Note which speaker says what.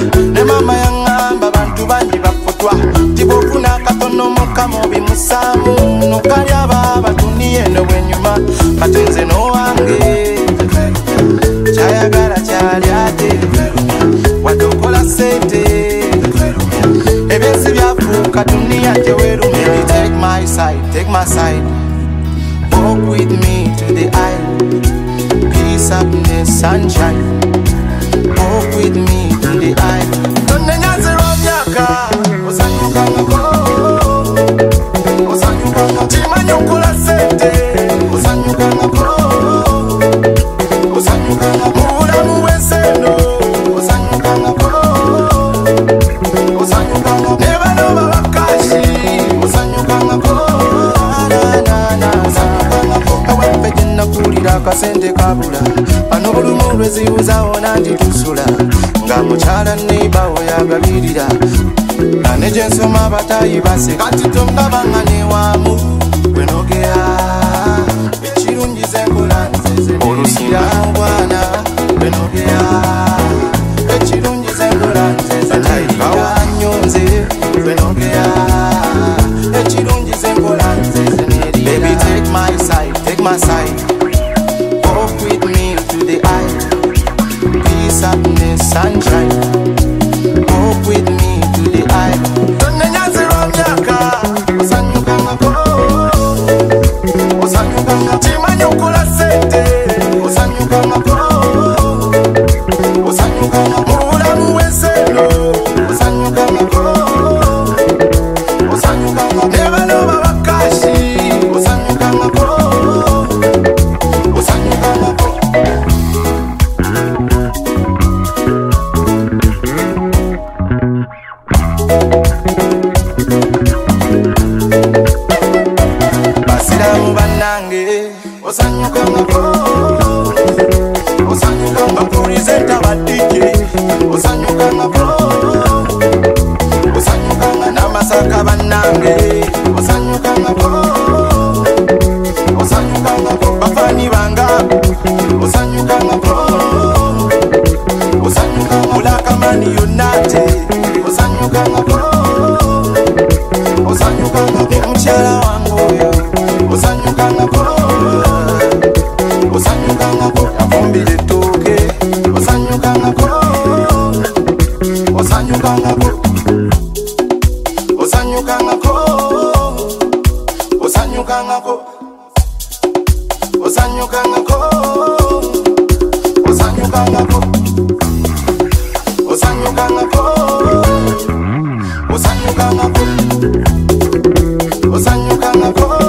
Speaker 1: ne mama yangamba bantu bangi bafutwa tibofuna katono mukamo bimusamu nokalya baba tuniye no bwenyuma katenze no wange chayagala chali ate wadokola sente ebyesi byafuuka dunia tewerume. Baby, take my side, take my side. Walk with me to the aisle. Peace, happiness, sunshine. Walk with me to the aisle. Don't nyaze romyaka osanyuka ngako osanyuka ngako chimanyokola sente osanyuka ngako osanyuka ngako mulamu weseno osanyuka ngako osanyuka ngako neba noba bakashi osanyuka ngako osanyuka ngako awempe jenakulira akasente kabula ano bulumu lwezibuzawo nanti tusula nga mukyala neibawo yagabirira ane gyensoma abatayi base kati tondabanga newamu bwenogera ekirungi zenkola nzeze olusira bwana bwenogera ekirungi zenkola nzeze kawanyonze bwenogera ekirungi zenkola nzeze nerira. Baby, take my side, take my side. Walk with me to the aisle. Peace, happiness, sunshine. Walk with me to the aisle. Don't nyaze romyaka osanyuka ngako osanyuka ngako chimanyokola sente osanyuka ngako osanyuka ngako mulamu weseno osanyuka ngako osanyuka ngako neba noba bakashi osanyuka ngako osanyuka ngako. Basiramu banange osanyuka ngako osanyuka ngako presenta badije osanyuka ngako osanyuka ngako namasaka banange osanyuka ngako osanyuka ngako bafani banga osanyuka ngako osanyuka ngako ulakamani yonate osanyuka ngako osanyuka ngako mchala wangu yo osanyuka ngako osanyuka ngako afumbile toke osanyuka ngako osanyuka ngako osanyuka ngako osanyuka ngako osanyuka ngako osanyuka ngako osanyuka ngako osanyuka ngako osanyuka ngako